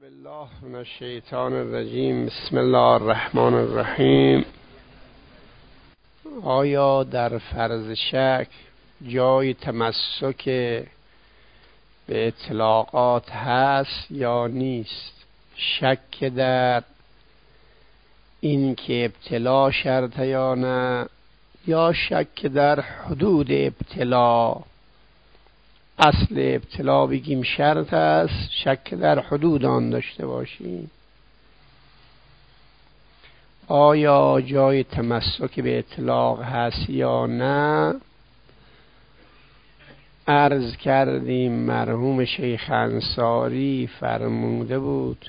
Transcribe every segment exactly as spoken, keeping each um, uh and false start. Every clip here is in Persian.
بالله من الشیطان الرجیم. بسم الله الرحمن الرحیم. آیا در فرض شک جای تمسک به اطلاقات هست یا نیست؟ شک در این که ابتلا شرط یا نه، یا شک در حدود ابتلا؟ اصل ابتلا بگیم شرط است، شک در حدود آن داشته باشیم. آیا جای تمسک به اطلاق هست یا نه؟ عرض کردیم مرحوم شیخ انصاری فرموده بود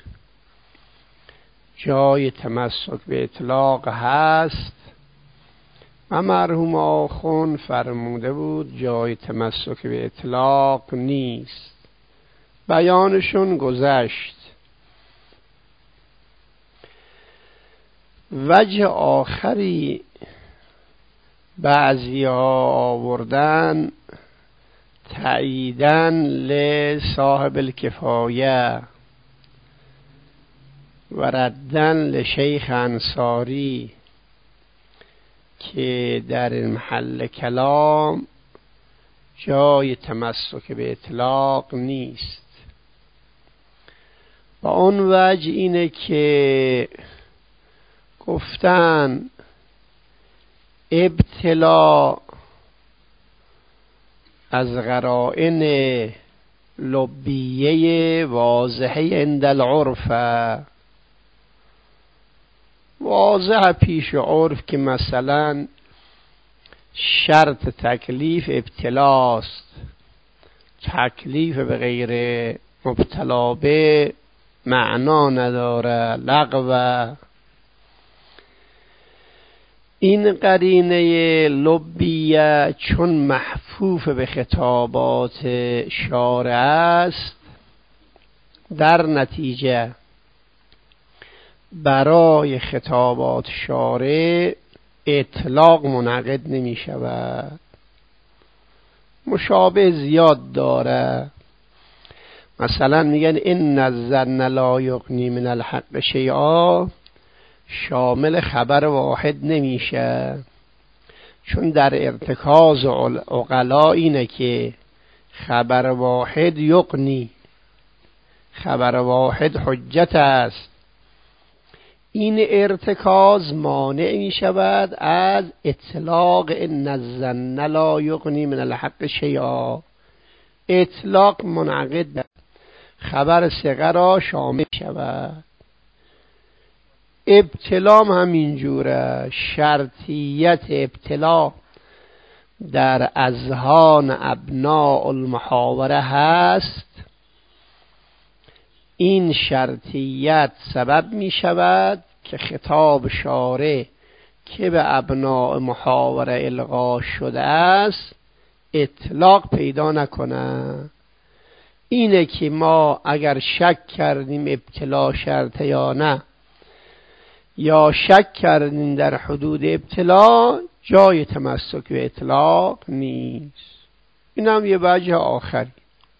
جای تمسک به اطلاق هست و مرحوم آخوند فرموده بود جای تمسک به اطلاق نیست. بیانشون گذشت. وجه آخری بعضی ها آوردن تأییدن لصاحب الکفایه و ردن لشیخ انصاری که در محل کلام جای تمسک به اطلاق نیست. و اون وجه اینه که گفتن ابتلا از قرائن لبیه واضحه عند العرف، واضح پیش عرف که مثلا شرط تکلیف ابتلاست، تکلیف به غیر مبتلا به معنا نداره، لغو. این قرینه لبیه چون محفوف به خطابات شارع است، در نتیجه برای خطابات شارع اطلاق منعقد نمی شود. مشابه زیاد داره. مثلا میگن ان الظن لا یغنی من الحق شیئا، شامل خبر واحد نمیشه، چون در ارتکاز عقلا اینه که خبر واحد یغنی، خبر واحد حجت است. این ارتکاز مانع می شود از اطلاق ان الظن لا یغنی من الحق شیئا. اطلاق منعقد خبر ثقه را شامل شود. ابتلا هم اینجوره. شرطیت ابتلا در اذهان ابناء المحاوره هست. این شرطیت سبب می شود که خطاب شارع که به ابناء محاوره القا شده است اطلاق پیدا نکنه. اینه که ما اگر شک کردیم ابتلا شرط یا نه، یا شک کردیم در حدود ابتلا، جای تمسک به اطلاق نیست. این هم یه وجه آخری.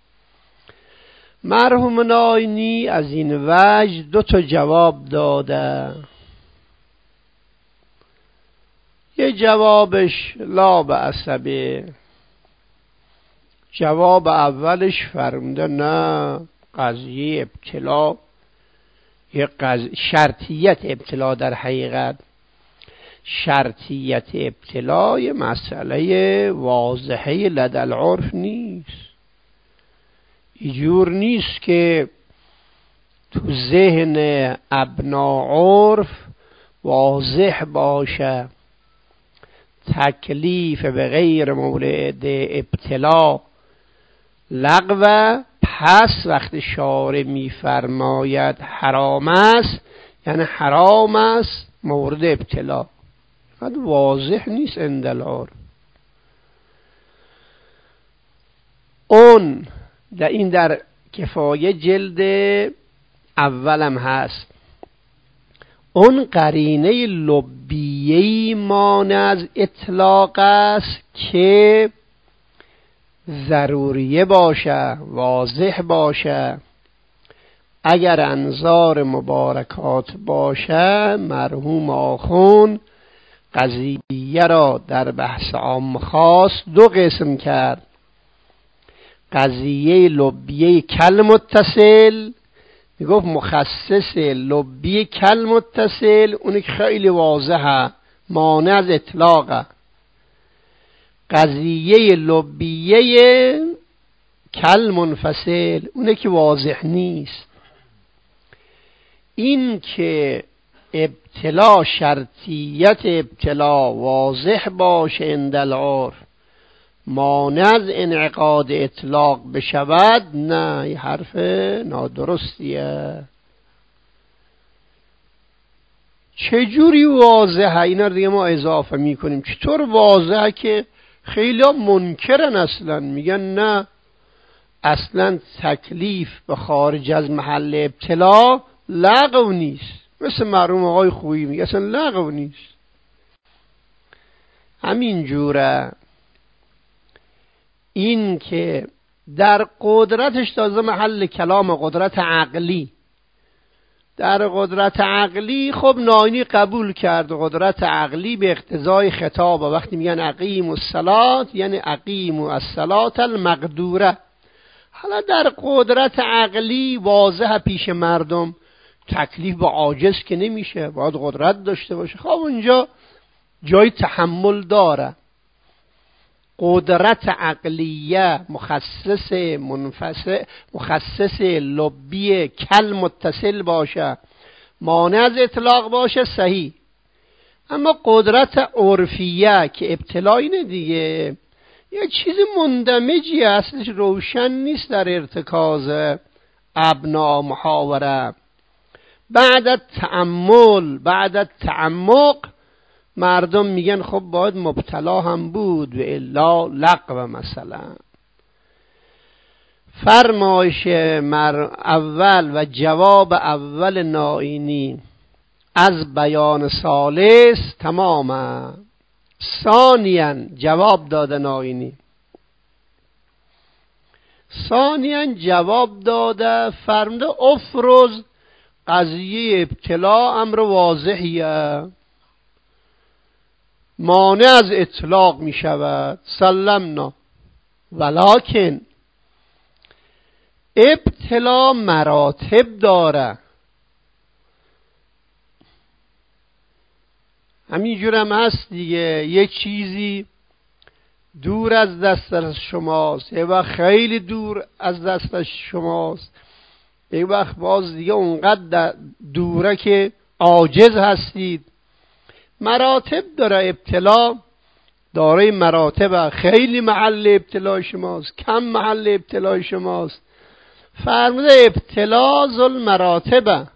مرحوم ناینی از این وجه دو تا جواب داده. یه جوابش لا بعصبه. جواب اولش فرموده نه، قضیه ابتلا یه قضیه شرطیت ابتلا، در حقیقت شرطیت ابتلا یه مسئله واضحه لدى العرف نیست. اینجور نیست که تو ذهن ابنا عرف واضح باشه تکلیف به غیر مورد ابتلا لغو، پس وقت شارع میفرماید حرام است یعنی حرام است مورد ابتلا. واضح نیست عند العرف. اون در این در کفایه جلد اولم هست. اون قرینه لبیه‌ای مانع از اطلاق است که ضروریه باشه، واضح باشه. اگر انظار مبارکات باشه مرحوم آخوند قضیه را در بحث عام خاص دو قسم کرد. قضیه لبیه کل متصل، میگفت مخصص لبی کل متصل اونی که خیلی واضحه، مانع از اطلاقه. قضیه لبیه کل منفصل اونی که واضح نیست. این که ابتلا شرطیت ابتلا واضح باشه عند العرف، مانع از انعقاد اطلاق بشود، نه، یه حرف نادرستیه. چجوری واضحه؟ اینا دیگه ما اضافه میکنیم. چطور واضحه که خیلی ها منکرن، اصلا میگن نه اصلا تکلیف به خارج از محل ابتلا لغو نیست. مثل مرحوم آقای خویی میگه اصلا لغو نیست. همین جوره. این که در قدرتش تازه محل کلام قدرت عقلی، در قدرت عقلی خب ناینی قبول کرد قدرت عقلی به اقتضای خطاب. وقتی میگن اقیم الصلاة یعنی اقیم الصلاة المقدوره. حالا در قدرت عقلی واضح پیش مردم، تکلیف با عاجز که نمیشه، باید قدرت داشته باشه. خب اونجا جای تحمل داره. قدرت عقلیه مخصص منفصل، مخصص لبی کل متصل باشه، مانع از اطلاق باشه، صحیح. اما قدرت عرفیه که ابتلا اینه دیگه، یه چیز مندمجی اصلش روشن نیست در ارتکاز ابنا محاوره. بعد تأمل، بعد تعمق مردم میگن خب باید مبتلا هم بود و الا لغو. مثلا فرمایش مر اول و جواب اول نائینی از بیان ثالث تماما. ثانیاً جواب داده نائینی، ثانیاً جواب داده فرموده افرز قضیه ابتلا امر واضحیه، مانع از اطلاق می شود، سلمنا. ولکن ابتلا مراتب داره. همینجور هم هست دیگه، یه چیزی دور از دست شماست، یه وقت خیلی دور از دست شماست، یه وقت باز دیگه اونقدر دوره که عاجز هستید. مراتب داره ابتلا، داره مراتب، خیلی محل ابتلا شماست، کم محل ابتلا شماست. فرموده ابتلا ذل مراتبه.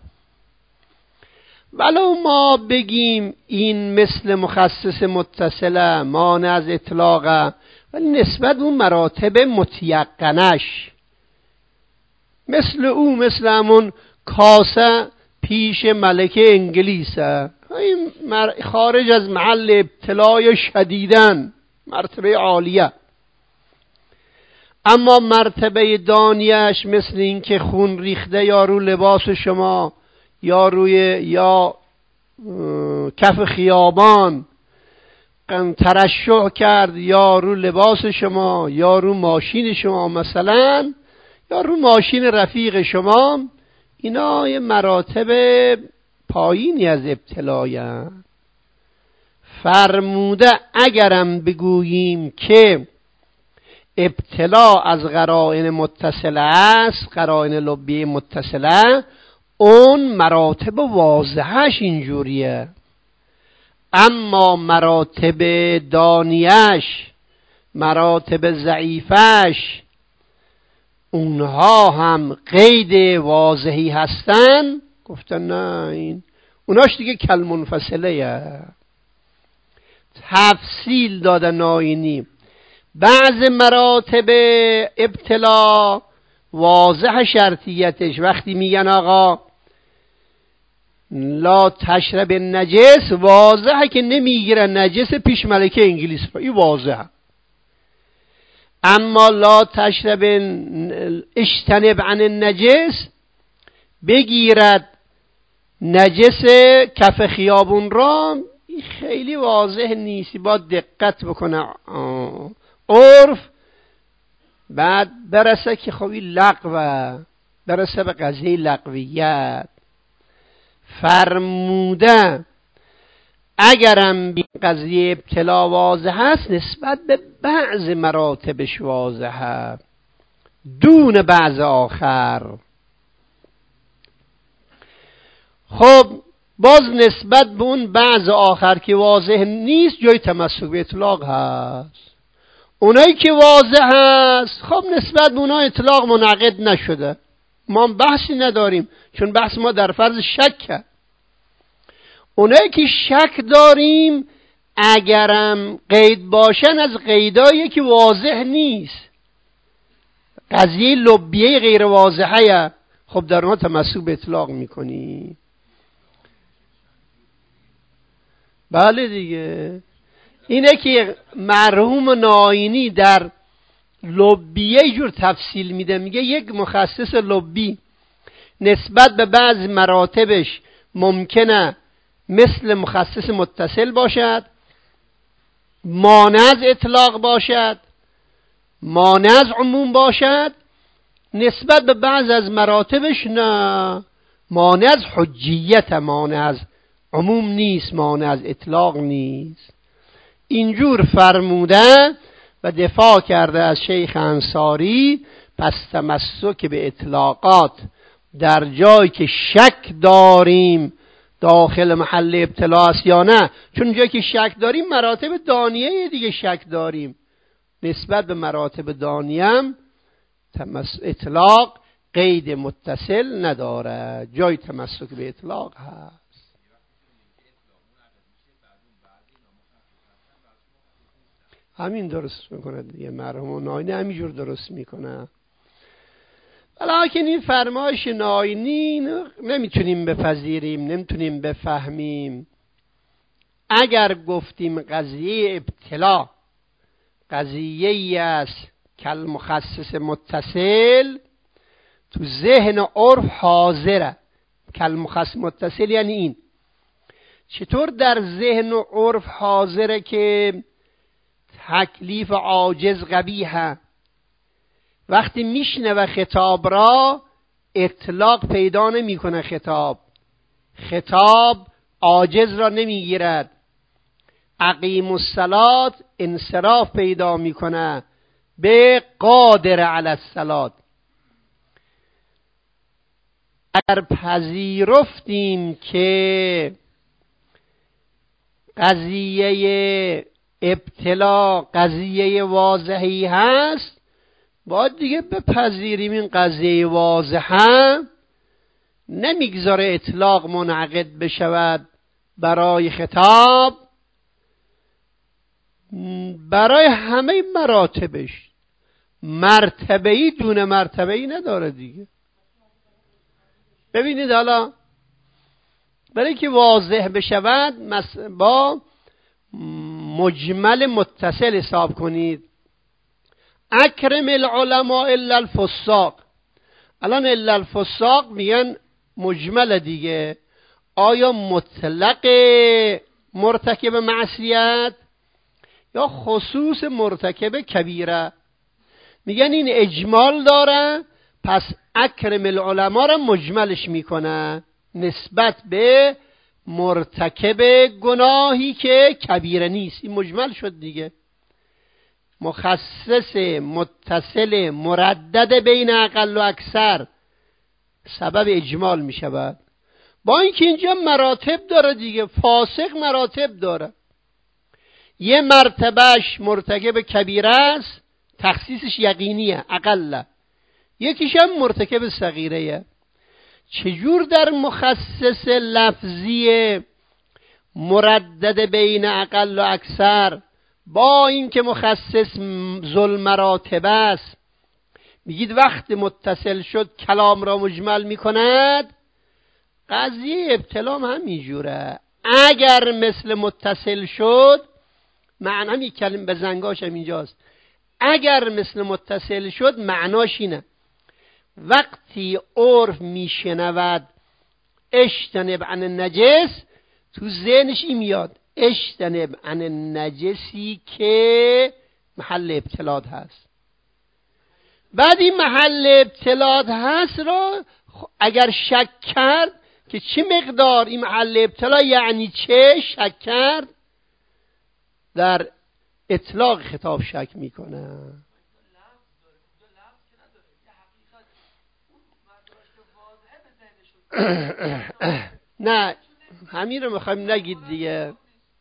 ولو ما بگیم این مثل مخصص متصله، مانع از اطلاقه، ولی نسبت اون مراتب متیقنش، مثل او مثل همون کاسه پیش ملکه انگلیسه، خارج از محل ابتلای شدیدن، مرتبه عالیه. اما مرتبه دانیش مثل این که خون ریخته یا رو لباس شما یا روی یا کف خیابان ترشح کرد یا رو لباس شما یا رو ماشین شما مثلا، یا رو ماشین رفیق شما، اینا یه مراتب پایینی از ابتلاین. فرموده اگرم بگوییم که ابتلا از قرائن متصله است، قرائن لبی متصله، اون مراتب واضحش اینجوریه. اما مراتب دانیش، مراتب ضعیفش، اونها هم قید واضحی هستن. گفتن نه، این اوناش دیگه کل منفصله یه. تفصیل داده نائینی. بعض مراتب ابتلا واضح شرطیتش، وقتی میگن آقا لا تشرب نجس، واضحه که نمیگیرن نجس پیش ملکه انگلیس، این واضحه. اما لا تشرب اجتنب عن النجس، بگیرد نجس کف خیابون را خیلی واضح نیست، با دقت بکنه عرف، بعد برسه که خوی لغوه، برسه به قضیه لغویت. فرموده اگرم بی قضیه ابتلا واضح است، نسبت به بعض مراتبش واضحه دون بعض آخر. خب باز نسبت به اون بعض آخر که واضح نیست جای تمسک به اطلاق هست. اونایی که واضح هست خب نسبت به اونها اطلاق منعقد نشده، ما بحثی نداریم، چون بحث ما در فرض شک. اونایی که شک داریم اگرم قید باشن از قیدایی که واضح نیست، قضیه لبیه غیر واضحه، خب در اونها تمسک به اطلاق میکنی. بله دیگه، اینه که مرحوم ناینی در لبیه یه جور تفصیل میده، میگه یک مخصص لبی نسبت به بعض مراتبش ممکنه مثل مخصص متصل باشد، مانع از اطلاق باشد، مانع از عموم باشد، نسبت به بعض از مراتبش نه، مانع از حجیت، مانع از عموم نیست، مانع از اطلاق نیست. اینجور فرموده و دفاع کرده از شیخ انصاری. پس تمسک به اطلاقات در جایی که شک داریم داخل محل ابتلا است یا نه، چون جایی که شک داریم مراتب دانیه دیگه شک داریم، نسبت به مراتب دانیم اطلاق قید متصل نداره، جای تمسک به اطلاق هست. همین درست میکنه دیگه، مرحوم ناینی همینجور درست میکنه. ولیکن این فرمایش ناینی نمیتونیم بپذیریم، نمیتونیم بفهمیم. اگر گفتیم قضیه ابتلا قضیه ای است کل مخصص متصل، تو ذهن و عرف حاضره. کل مخصص متصل یعنی این. چطور در ذهن و عرف حاضره که تکلیف عاجز قبیحه، وقتی میشنوه خطاب را اطلاق پیدا نمی کنه، خطاب خطاب عاجز را نمیگیرد، اقیم الصلاة انصراف پیدا میکنه به قادر علی الصلاة. اگر پذیرفتیم که قضیه ابتلا قضیه واضحی هست، باید دیگه بپذیریم این قضیه واضحه نمیگذاره اطلاق منعقد بشود برای خطاب، برای همه مراتبش، مرتبه‌ای دون مرتبه‌ای نداره دیگه. ببینید حالا برای که واضح بشود با مجمل متصل حساب کنید. اکرم العلماء الا الفساق. الان الا الفساق میگن مجمل دیگه، آیا مطلق مرتکب معصیت یا خصوص مرتکب کبیره؟ میگن این اجمال داره، پس اکرم العلماء را مجملش میکنه نسبت به مرتکب گناهی که کبیره نیست. این مجمل شد دیگه. مخصص متصل مردد بین اقل و اکثر سبب اجمال می شود. با اینکه اینجا مراتب داره دیگه، فاسق مراتب داره. یه مرتبهش مرتکب کبیره است، تخصیصش یقینیه اقل، یکیش هم مرتکب صغیره. چجور در مخصص لفظی مردد بین اقل و اکثر با اینکه مخصص ذل مراتب است میگید وقت متصل شد کلام را مجمل میکند؟ قضیه ابتلا هم همینجوره. اگر مثل متصل شد، معنی همین کلمه به زنگاش هم اینجاست، اگر مثل متصل شد معناش اینه وقتی عرف میشنود اجتنب عن النجس، تو ذهنش این میاد اجتنب عن النجسی که محل ابتلاد هست. بعد این محل ابتلاد هست را اگر شک کرد که چه مقدار این محل ابتلا یعنی چه، شک کرد، در اطلاق خطاب شک میکنه. نه همین رو میخوایم نگید دیگه.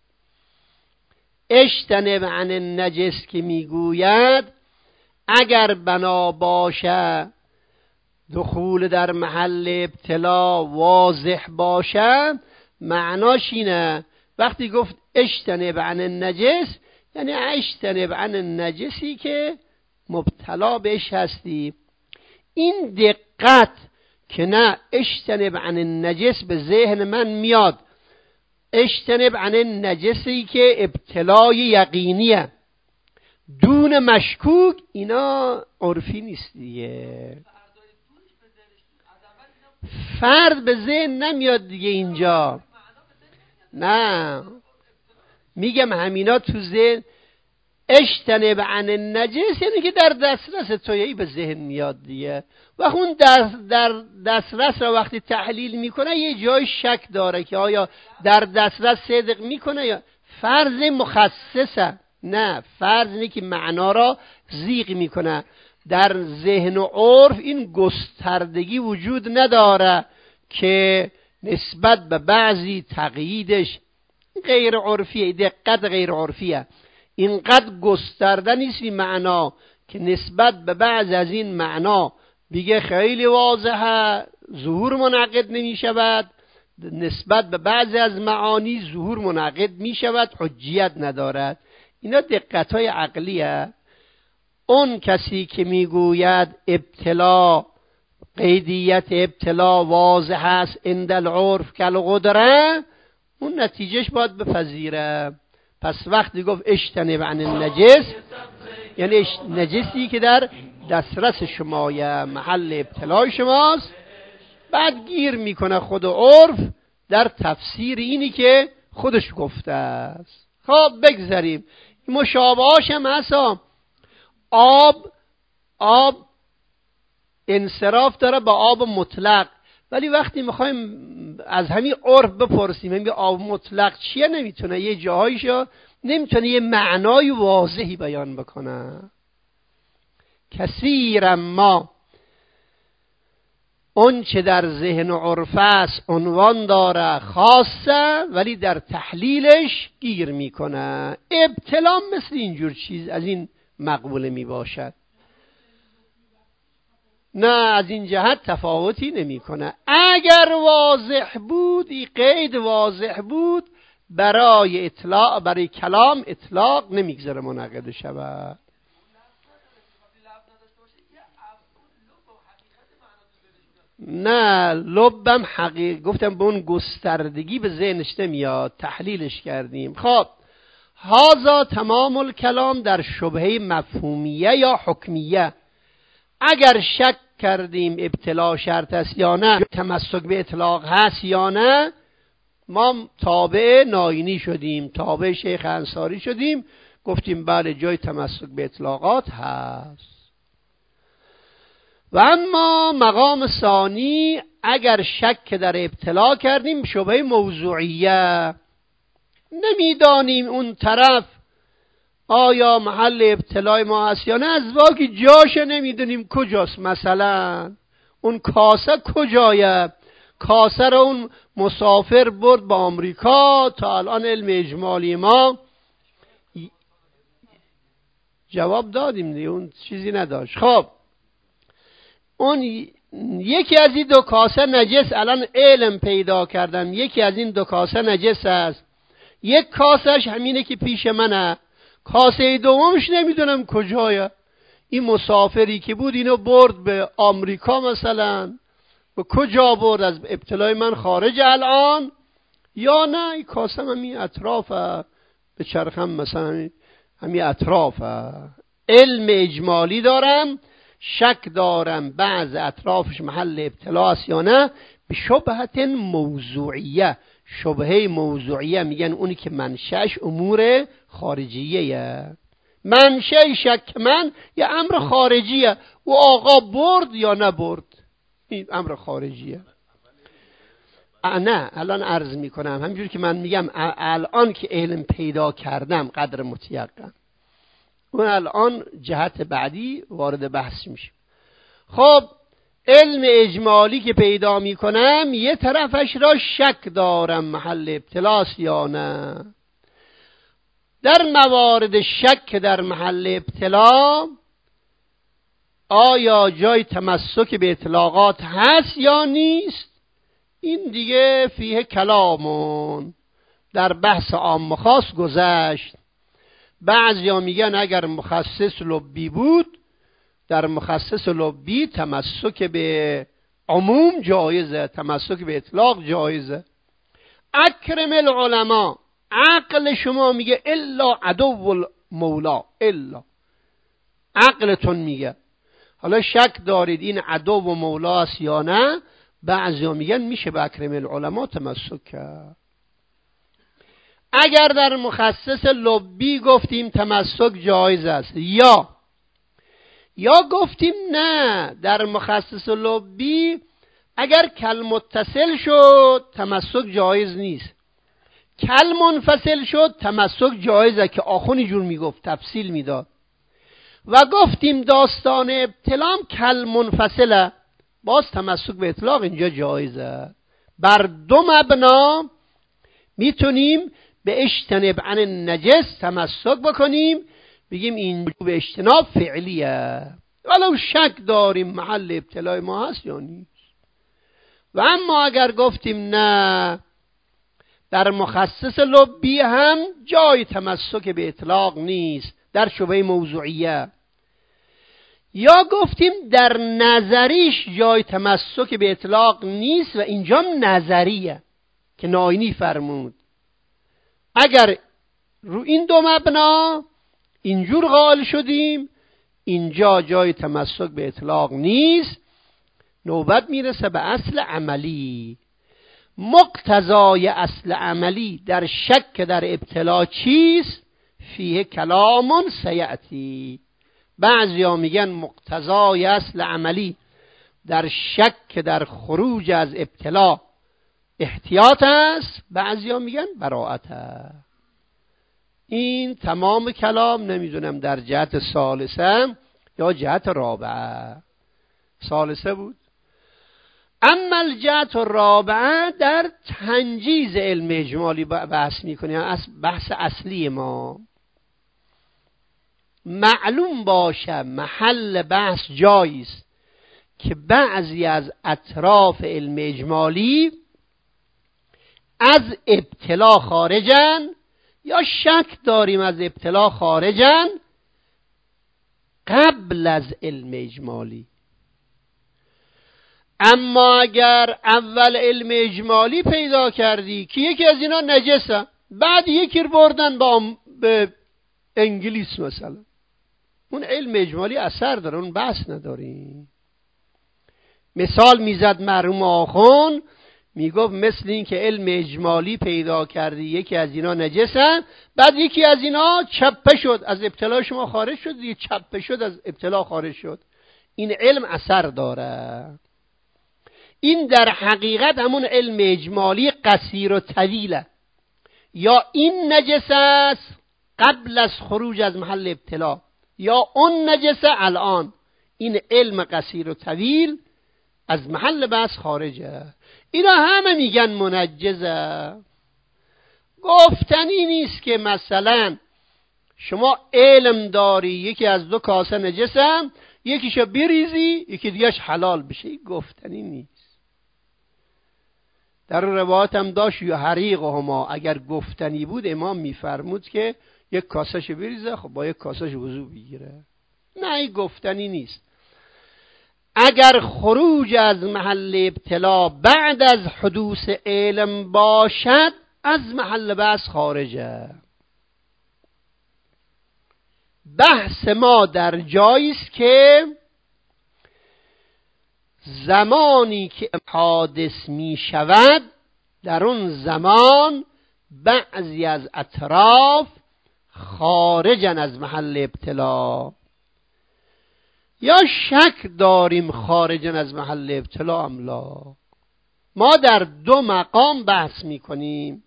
اجتنب عن النجس که میگوید اگر بنا باشه دخول در محل ابتلا واضح باشه، معناش اینه وقتی گفت اجتنب عن النجس یعنی اجتنب عن النجسی که مبتلا بهش هستی. این دقت که نه اجتنب عن النجس به ذهن من میاد اجتنب عن النجسی که ابتلای یقینیه دون مشکوک، اینا عرفی نیست دیگه. فرد به ذهن نمیاد دیگه اینجا. نه میگم همینا تو ذهن اجتنب عن النجس یعنی که در دسترس تویی به ذهن میاد دیگه. و اون در, در دسترس را وقتی تحلیل میکنه یه جای شک داره که آیا در دسترس صدق میکنه یا فرض مخصصه. نه، فرض اینه که معنا را زیغ میکنه. در ذهن و عرف این گستردگی وجود نداره که نسبت به بعضی تقییدش غیر عرفیه، دقت غیر عرفیه. اینقدر گسترده نیست این معنا که نسبت به بعض از این معنا بگه خیلی واضحه ظهور منعقد نمی شود، نسبت به بعضی از معانی ظهور منعقد می شود، حجیت ندارد. اینا دقت های عقلیه. اون کسی که میگوید ابتلا قیدیت ابتلا واضح است عند العرف کالقدره، اون نتیجهش باید بپذیره. پس وقتی گفت اجتنب عن النجس یعنی نجسی که در دسترس شما یا محل ابتلای شماست، بعد گیر میکنه خود عرف در تفسیر اینی که خودش گفته است. خب بگذاریم مشابهاش هم هست. آب آب انصراف داره با آب مطلق، ولی وقتی میخوایم از همین عرف بپرسیم همین آب مطلق چیه، نمیتونه یه جاهایشو نمیتونه یه معنای واضحی بیان بکنه. کثیر ما اون چه در ذهن و عرف است عنوان داره خاصه، ولی در تحلیلش گیر میکنه. ابتلا مثل اینجور چیز از این مقبوله می باشد. نه از این جهت تفاوتی نمی کنه. اگر واضح بود این قید واضح بود برای اطلاق برای کلام اطلاق نمیگذاره منعقد شود. نه لبم حقیق گفتم به اون گستردگی به ذهنش نمیاد، تحلیلش کردیم. خب هذا تمام الکلام در شبهه مفهومیه یا حکمیه. اگر شک کردیم ابتلا شرط است یا نه، تمسک به اطلاق هست یا نه، ما تابع ناینی شدیم، تابع شیخ انصاری شدیم، گفتیم بله جای تمسک به اطلاقات هست. و اما مقام ثانی اگر شک در ابتلا کردیم شبهه موضوعیه، نمیدانیم اون طرف آیا محل ابتلای ما هست یا نه، از واقعی جاش نمیدونیم کجاست. مثلا اون کاسه کجایه، کاسه رو اون مسافر برد با آمریکا، تا الان علم اجمالی ما جواب دادیم دیگه، اون چیزی نداشت. خب اون یکی از این دو کاسه نجس، الان علم پیدا کردم یکی از این دو کاسه نجس است، یک کاسهش همینه که پیش منه، کاسه دومش نمیدونم کجایه. این مسافری که بود اینو برد به آمریکا مثلا، و کجا برد؟ از ابتلای من خارج الان یا نه این کاسه همین اطرافه، به چرخم مثلا همین اطرافه. علم اجمالی دارم شک دارم بعض اطرافش محل ابتلا است یا نه، به شبهت موضوعیه. شبهه موضوعیه میگن اونی که منشأش امور خارجیه. منشأ شک من یه امر خارجیه، و آقا برد یا نبرد، این امر خارجیه. نه الان عرض میکنم همینجور که من میگم الان که علم پیدا کردم قدر متیقن، اون الان جهت بعدی وارد بحث میشه. خب علم اجمالی که پیدا میکنم یه طرفش را شک دارم محل ابتلاست یا نه. در موارد شک در محل ابتلا آیا جای تمسک به اطلاقات هست یا نیست، این دیگه فیه کلامون در بحث عام خاص گذشت. بعضیا میگن اگر مخصص لبی بود، در مخصص لبی تمسک به عموم جایزه، تمسک به اطلاق جایزه. اکرم العلماء، عقل شما میگه الا عدو المولا، الا عقلتون میگه. حالا شک دارید این عدو و مولا است یا نه، بعضیا میگن میشه به اکرم العلماء تمسک کرد. اگر در مخصص لبی گفتیم تمسک جایز است، یا یا گفتیم نه در مخصص لبی اگر کل متصل شد تمسک جایز نیست، کل منفصل شد تمسک جایزه که آخونی جور میگفت تفصیل میداد. و گفتیم داستان ابتلام کل منفصله، باز تمسک به اطلاق اینجا جایزه. بر دو مبنا میتونیم به اجتناب عن النجس تمسک بکنیم، بگیم این به اجتناب فعلیه، ولو شک داریم محل ابتلای ما هست یا نیست. و اما اگر گفتیم نه در مخصص لبی هم جای تمسک به اطلاق نیست، در شبهه موضوعیه، یا گفتیم در نظریش جای تمسک به اطلاق نیست و اینجا نظریه که ناینی فرمود، اگر رو این دو مبنا اینجور قائل شدیم اینجا جای تمسک به اطلاق نیست، نوبت میرسه به اصل عملی. مقتضای اصل عملی در شک در ابتلا چیست؟ فیه کلامون سیعتی. بعضیا میگن مقتضای اصل عملی در شک در خروج از ابتلا احتیاط است، بعضیا میگن براءت است. این تمام کلام، نمیدونم در جهت ثالثه یا جهت رابعه. ثالثه بود. اما الجهت الرابعه در تنجیز علم اجمالی بحث میکنیم، بحث اصلی ما. معلوم باشه محل بحث جاییست که بعضی از اطراف علم اجمالی از ابتلا خارجن یا شک داریم از ابتلا خارجن قبل از علم اجمالی. اما اگر اول علم اجمالی پیدا کردی که یکی از اینا نجسه، بعد یکی رو بردن با به انگلیس مثلا، اون علم اجمالی اثر داره، اون بحث نداری. مثال میزد مرحوم آخوند، میگفت مثل این که علم اجمالی پیدا کردی یکی از اینا نجسن، بعد یکی از اینا چپه شد از ابتلا شما خارج شد، یه چپه شد از ابتلا خارج شد، این علم اثر داره. این در حقیقت همون علم اجمالی قصیر و طویله، یا این نجس است قبل از خروج از محل ابتلا، یا اون نجس الان. این علم قصیر و طویل از محل بحث خارجه. اینا همه میگن منجزه. گفتنی نیست که مثلا شما علم داری یکی از دو کاسه نجسه، یکیشو بریزی یکی دیگهش حلال بشه، این گفتنی نیست. در روایت هم داشت یا حریق هما، اگر گفتنی بود امام میفرمود که یک کاسهشو بریزه، خب با یک کاسهش وضو بگیره. نه این گفتنی نیست. اگر خروج از محل ابتلا بعد از حدوث علم باشد از محل بحث خارجه. بحث ما در جاییست که زمانی که حادث می شود در اون زمان بعضی از اطراف خارجن از محل ابتلا. یا شک داریم خارجن از محل ابتلا ام لا. ما در دو مقام بحث می کنیم.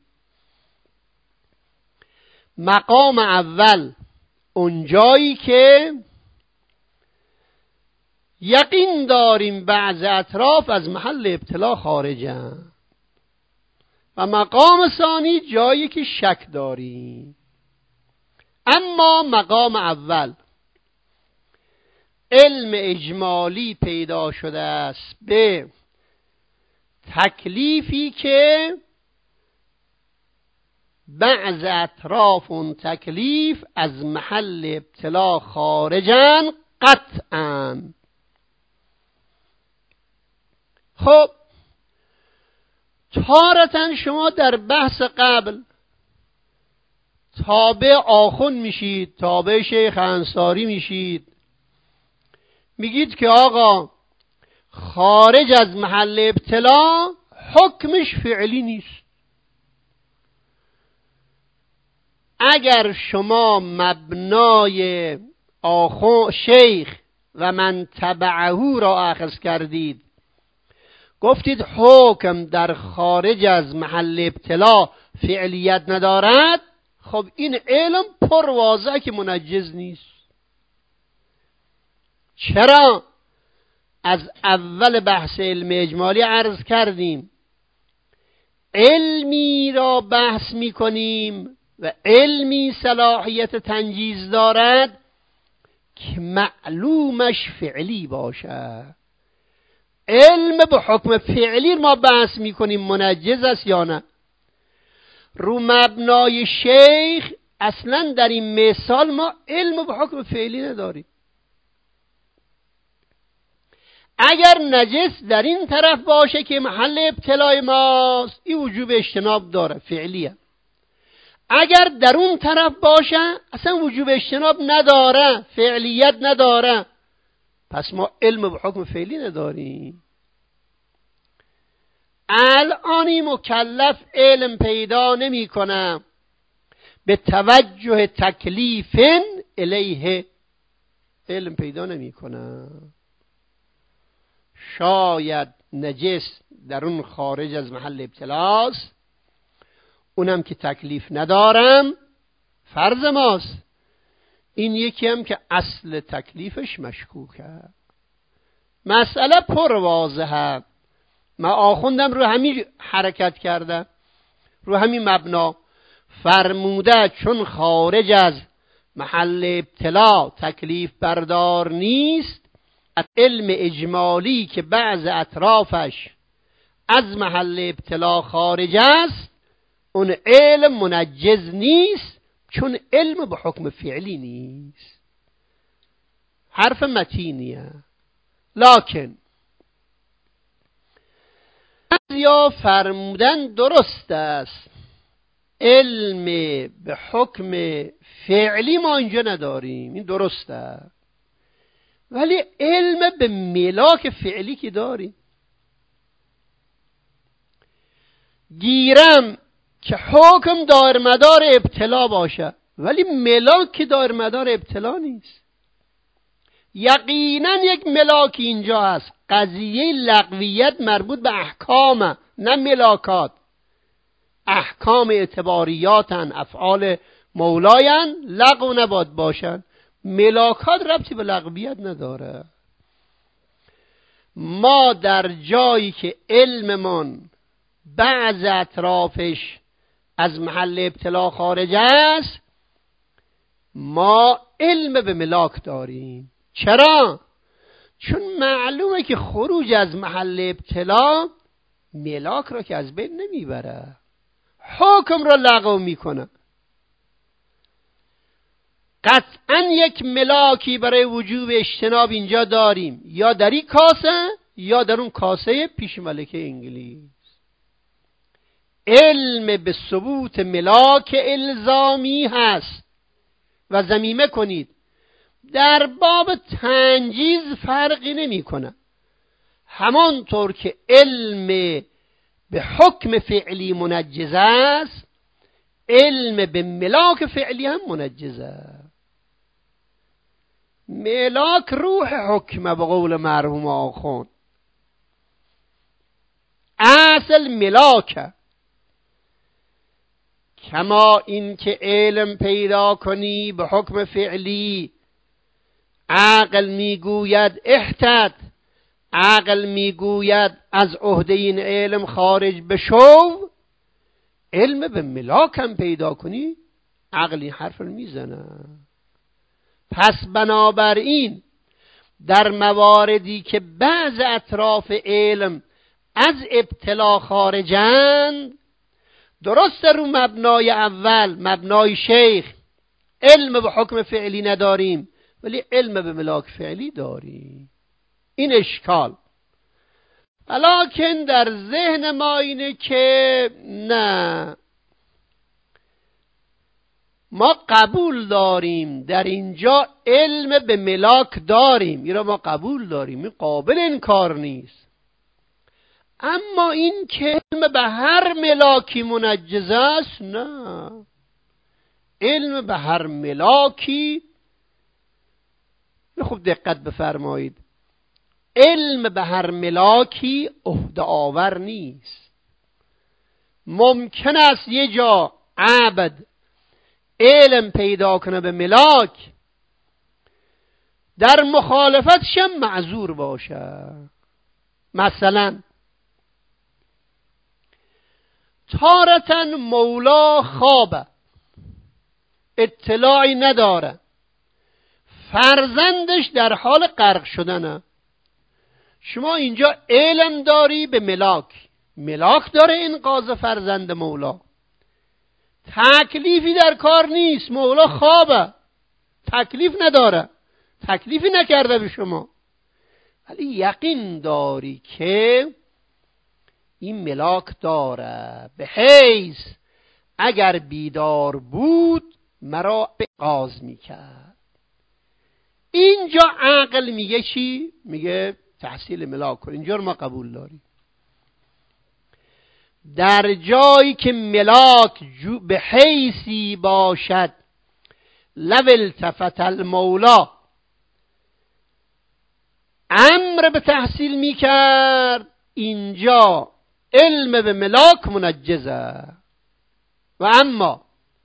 مقام اول اونجایی که یقین داریم بعض اطراف از محل ابتلا خارجن، و مقام ثانی جایی که شک داریم. اما مقام اول علم اجمالی پیدا شده است به تکلیفی که بعض اطراف اون تکلیف از محل ابتلا خارجن قطعاً. خب تارتاً شما در بحث قبل تابع آخوند میشید، تابع شیخ انصاری میشید، میگید که آقا خارج از محل ابتلا حکمش فعلی نیست. اگر شما مبنای آخو شیخ و من تبعه را اخذ کردید، گفتید حکم در خارج از محل ابتلا فعلیت ندارد، خب این علم پر واضحه که منجز نیست. چرا؟ از اول بحث علم اجمالی عرض کردیم علمی را بحث می کنیم و علمی صلاحیت تنجیز دارد که معلومش فعلی باشه. علم به حکم فعلی ما بحث می کنیم منجز است یا نه. رو مبنای شیخ اصلا در این مثال ما علم به حکم فعلی نداریم. اگر نجس در این طرف باشه که محل ابتلای ماست، این وجوب اجتناب داره، فعلیه. اگر در اون طرف باشه اصلا وجوب اجتناب نداره، فعلیت نداره. پس ما علم به حکم فعلی نداریم. الانی مکلف علم پیدا نمی کنه به توجه تکلیف الیه، علم پیدا نمی کنه. شاید نجس در اون خارج از محل ابتلاست، اونم که تکلیف ندارم، فرض ماست. این یکی هم که اصل تکلیفش مشکوکه. مسئله پر واضحه. من آخوندم رو همین حرکت کرده، رو همین مبنا فرموده چون خارج از محل ابتلا تکلیف بردار نیست، علم اجمالی که بعض اطرافش از محل ابتلا خارج است، اون علم منجز نیست، چون علم به حکم فعلی نیست. حرف متینیه. لکن یا فرمودن درست است علم به حکم فعلی ما اینجا نداریم، این درسته، ولی علم به ملاک فعلی که داریم. گیرم که حکم دار مدار ابتلا باشه، ولی ملاک که دار مدار ابتلا نیست. یقینا یک ملاک اینجا هست. قضیه لغویت مربوط به احکام، نه ملاکات. احکام اعتباریاتن، افعال مولاین، لغو نباد باشن. ملاکات ربطی به لغویت نداره. ما در جایی که علممون بعض اطرافش از محل ابتلا خارج است، ما علم به ملاک داریم. چرا؟ چون معلومه که خروج از محل ابتلا ملاک را که از بین نمیبره، حکم را لغو میکنه. قطعا یک ملاکی برای وجوب اجتناب اینجا داریم، یا در این کاسه یا در اون کاسه پیش ملکه انگلیس. علم به ثبوت ملاک الزامی هست و ضمیمه کنید در باب تنجیز فرقی نمی کنه. همانطور که علم به حکم فعلی منجز است، علم به ملاک فعلی هم منجز است. ملاک روح حکمه به قول مرحوم آخوند، اصل ملاکه. کما این که علم پیدا کنی به حکم فعلی، عقل میگوید احتد، عقل میگوید از عهده این علم خارج بشو. علم به ملاکم پیدا کنی، عقل این حرف رو میزنه. پس بنابراین در مواردی که بعض اطراف علم از ابتلا خارجند، درست رو مبنای اول، مبنای شیخ، علم به حکم فعلی نداریم ولی علم به ملاک فعلی داریم. این اشکال. ولیکن در ذهن ما اینه که نه، ما قبول داریم در اینجا علم به ملاک داریم، این را ما قبول داریم، این قابل انکار نیست. اما این که علم به هر ملاکی منجز است، نه. علم به هر ملاکی، خوب دقت بفرمایید، علم به هر ملاکی عهده آور نیست. ممکن است یه جا عبد علم پیدا کنه به ملاک، در مخالفتش هم معذور باشه. مثلا تارتاً مولا خوابه، اطلاعی نداره، فرزندش در حال غرق شدنه. شما اینجا علم داری به ملاک، ملاک داره انقاذ فرزند مولا، تکلیفی در کار نیست، مولا خوابه، تکلیف نداره، تکلیفی نکرده به شما، ولی یقین داری که این ملاک داره، به حیث اگر بیدار بود مرا انقاذ میکرد. اینجا عقل میگه چی؟ میگه تحصیل ملاک کن. اینجا رو ما قبول داریم. در جایی که ملاک به حیثی باشد لو التفت المولا امر به تحصیل میکرد، اینجا علم به ملاک منجزه. و اما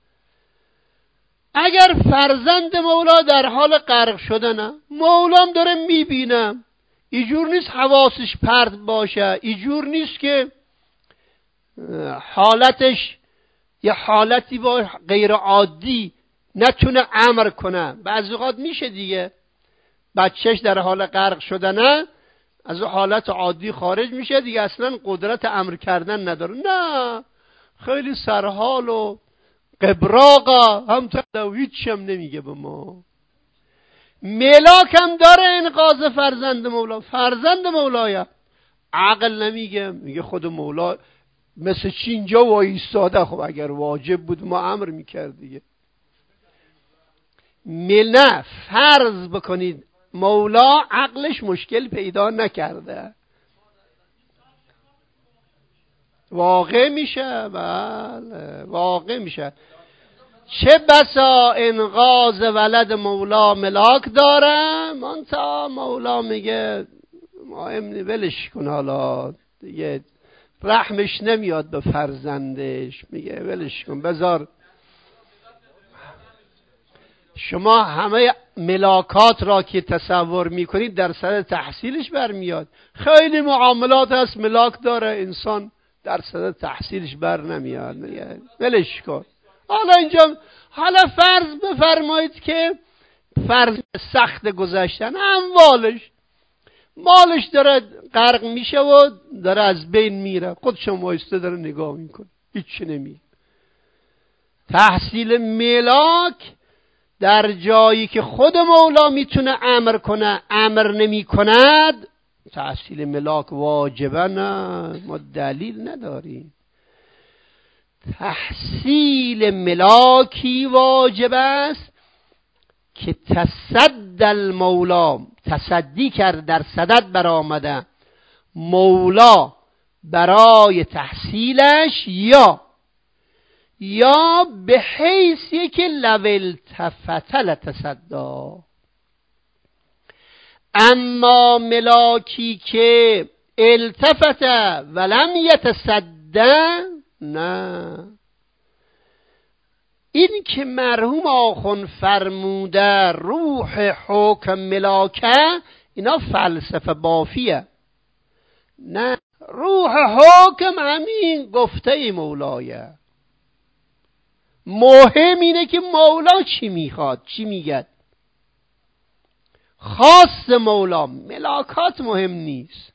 اگر فرزند مولا در حال غرق شدنه، مولام داره میبینم، اینجور نیست حواسش پرت باشه، اینجور نیست که حالتش یه حالتی با غیر عادی نتونه امر کنه. بعضی اوقات میشه دیگه، بچهش در حال غرق شدنه از حالت عادی خارج میشه دیگه، اصلا قدرت امر کردن نداره، نه خیلی سرحال و قبراقا، هم تا هیچ هم نمیگه به ما. ملاک هم داره انقاذ فرزند مولا، فرزند مولایه، عقل نمیگه، میگه خود مولا مثل چی اینجا وایستاده، خب اگر واجب بود ما امر میکرد دیگه. نه، فرض بکنید مولا عقلش مشکل پیدا نکرده، واقع میشه، بله واقع میشه. چه بسا انقاذ ولد مولا ملاک داره، منتها مولا میگه مهم ولش کن، حالا دیگه رحمش نمیاد به فرزندش، میگه ولش کن بذار. شما همه ملاکات را که تصور میکنید در سر تحصیلش برمیاد. خیلی معاملات هست ملاک داره انسان در سر تحصیلش بر نمیاد، میگه ولش کن. حالا اینجا حالا فرض بفرمایید که فرض سخت گذشتن، اموالش مالش داره غرق میشه و داره از بین میره، خودش وایسته داره نگاه میکنه، هیچ نمیگه. تحصیل ملاک در جایی که خود مولا میتونه امر کنه امر نمی کند، تحصیل ملاک واجبه، نه ما دلیل نداریم. تحصیل ملاکی واجب است که تصد المولا، تصدی کرد، در صدد برآمده، مولا برای تحصیلش یا یا به حیثی که لو التفت لتصدا. اما ملاکی که التفت ولم یتصدا، نه، این که مرحوم آخوند فرموده روح حکم ملاکه، اینا فلسفه بافیه. نه، روح حکم همین گفته مولایه. مهم اینه که مولا چی میخواد، چی میگه. خاص مولا، ملاکات مهم نیست.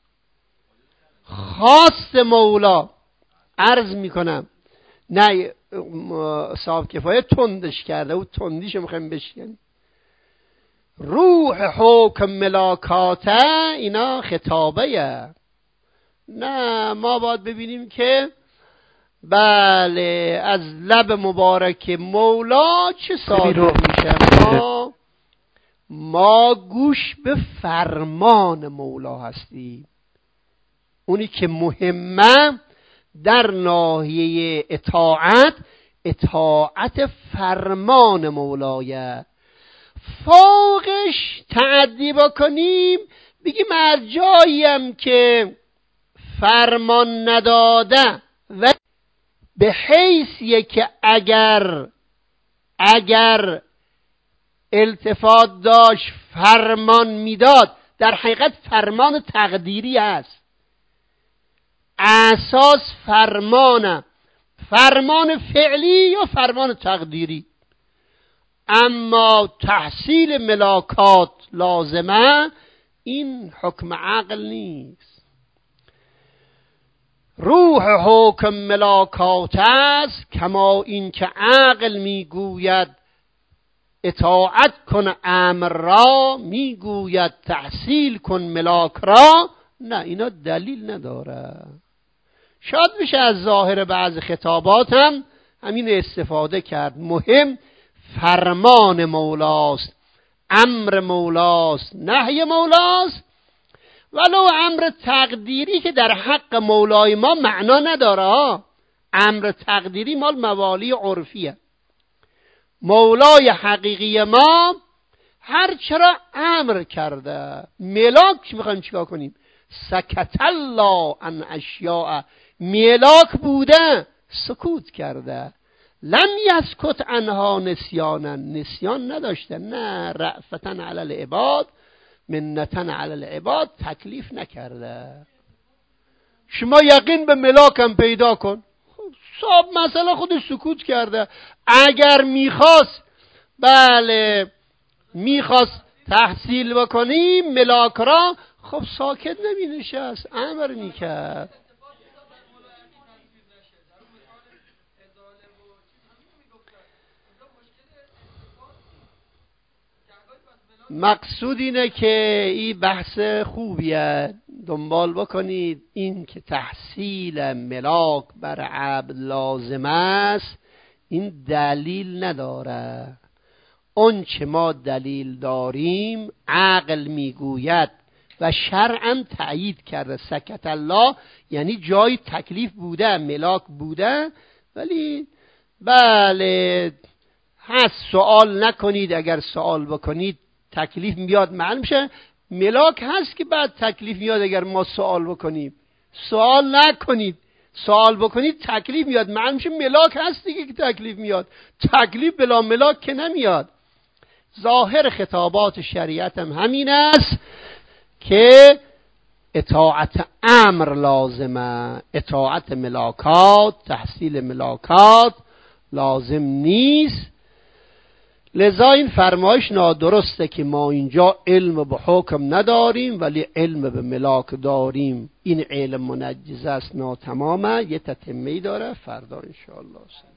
خاص مولا عرض میکنم. نه صاحب کفایه تندش کرده و تندیشو میخوایم بشکنیم. روح حکم ملاکاته اینا خطابه. نه، ما باید ببینیم که بله از لب مبارک مولا چه صادر میشه. ما ما گوش به فرمان مولا هستیم. اونی که مهمه در ناحیه اطاعت، اطاعت فرمان مولایه. فوقش تعدی بکنیم بگیم از جاییم که فرمان نداده و به حیثیه که اگر اگر التفات داشت فرمان میداد، در حقیقت فرمان تقدیری است. اساس فرمانه، فرمان فعلی یا فرمان تقدیری. اما تحصیل ملاکات لازمه، این حکم عقل نیست. روح حکم ملاکات است، کما این که عقل میگوید اطاعت کن امر را، میگوید تحصیل کن ملاک را. نه، اینا دلیل نداره. شاید بشه از ظاهر بعض خطابات هم همین استفاده کرد. مهم فرمان مولاست، امر مولاست، نهی مولاست. ولو امر تقدیری که در حق مولای ما معنا نداره. امر تقدیری مال موالی عرفیه. مولای حقیقی ما هر چرا امر کرده. ملاک میخوایم چیکار کنیم؟ سکت الله عن اشیاء، ملاک بوده سکوت کرده. لم یسکت عنها نسیانا، نسیان نداشته. نه، رأفتن علی العباد منتن علی العباد، تکلیف نکرده. شما یقین به ملاکم پیدا کن. صاحب مسئله خودش سکوت کرده. اگر میخواست بله میخواست تحصیل بکنیم ملاک را، خب ساکت نمی نشست، امر میکرد. مقصود اینه که این بحث خوبیه، دنبال بکنید. این که تحصیل ملاک بر عبد لازم است، این دلیل نداره. اون چه ما دلیل داریم عقل میگوید و شرعا تأیید کرده. سکت الله یعنی جای تکلیف بوده، ملاک بوده، ولی بله هست سوال نکنید. اگر سوال بکنید تکلیف میاد معلوم میشه. ملاک هست که بعد تکلیف میاد اگر ما سوال بکنیم. سوال نکنید، سوال بکنید تکلیف میاد معلوم میشه. ملاک هست دیگه که تکلیف میاد. تکلیف بلا ملاک که نمیاد. ظاهر خطابات شریعت هم همین است که اطاعت امر لازمه، اطاعت ملاکات، تحصیل ملاکات لازم نیست. لذا این فرمایش نادرسته که ما اینجا علم به حکم نداریم ولی علم به ملاک داریم. این علم منجز است، ناتمامه. یه تتمه‌ای داره فردا انشاءالله.